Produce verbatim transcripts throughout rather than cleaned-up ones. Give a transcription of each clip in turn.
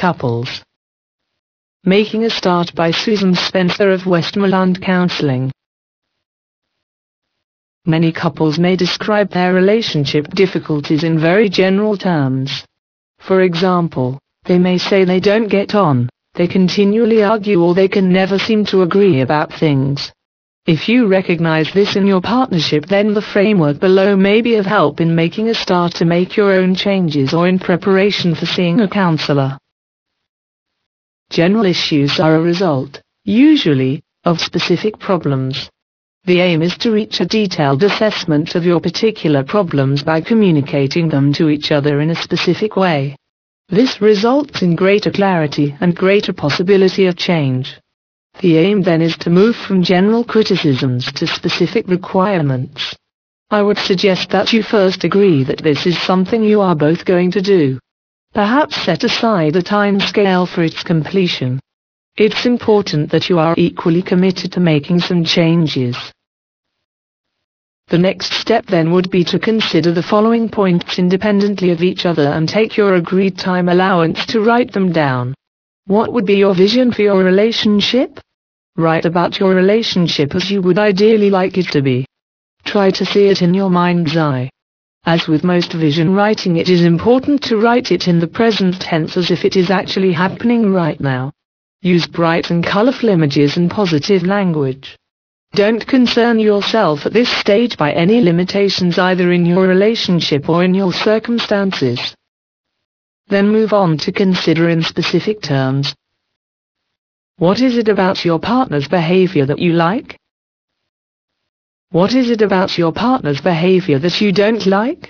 couples. Making a Start by Susan Spencer of Westmoreland Counseling. Many couples may describe their relationship difficulties in very general terms. For example, they may say they don't get on, they continually argue, or they can never seem to agree about things. If you recognize this in your partnership, then the framework below may be of help in making a start to make your own changes or in preparation for seeing a counselor. General issues are a result, usually, of specific problems. The aim is to reach a detailed assessment of your particular problems by communicating them to each other in a specific way. This results in greater clarity and greater possibility of change. The aim then is to move from general criticisms to specific requirements. I would suggest that you first agree that this is something you are both going to do. Perhaps set aside a time scale for its completion. It's important that you are equally committed to making some changes. The next step then would be to consider the following points independently of each other and take your agreed time allowance to write them down. What would be your vision for your relationship? Write about your relationship as you would ideally like it to be. Try to see it in your mind's eye. As with most vision writing, it is important to write it in the present tense as if it is actually happening right now. Use bright and colorful images and positive language. Don't concern yourself at this stage by any limitations either in your relationship or in your circumstances. Then move on to consider in specific terms. What is it about your partner's behavior that you like? What is it about your partner's behavior that you don't like?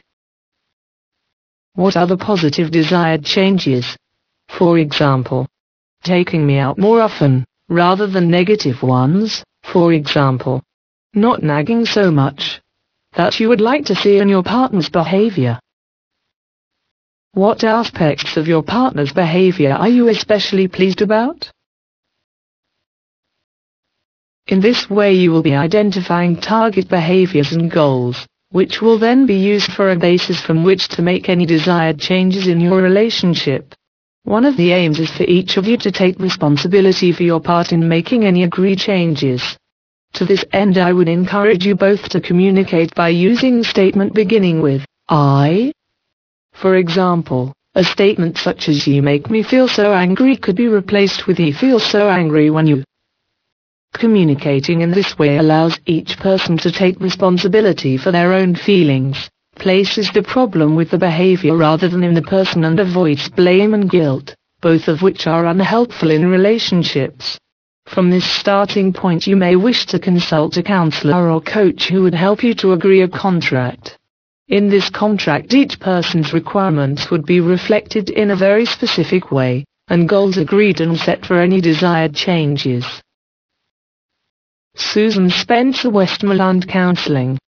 What are the positive desired changes? For example, taking me out more often, rather than negative ones, for example, not nagging so much, that you would like to see in your partner's behavior. What aspects of your partner's behavior are you especially pleased about? In this way you will be identifying target behaviors and goals, which will then be used for a basis from which to make any desired changes in your relationship. One of the aims is for each of you to take responsibility for your part in making any agreed changes. To this end, I would encourage you both to communicate by using a statement beginning with I. For example, a statement such as "You make me feel so angry" could be replaced with "He feels so angry when you." Communicating in this way allows each person to take responsibility for their own feelings, places the problem with the behavior rather than in the person, and avoids blame and guilt, both of which are unhelpful in relationships. From this starting point, you may wish to consult a counselor or coach who would help you to agree a contract. In this contract, each person's requirements would be reflected in a very specific way, and goals agreed and set for any desired changes. Susan Spencer, Westmoreland Counseling.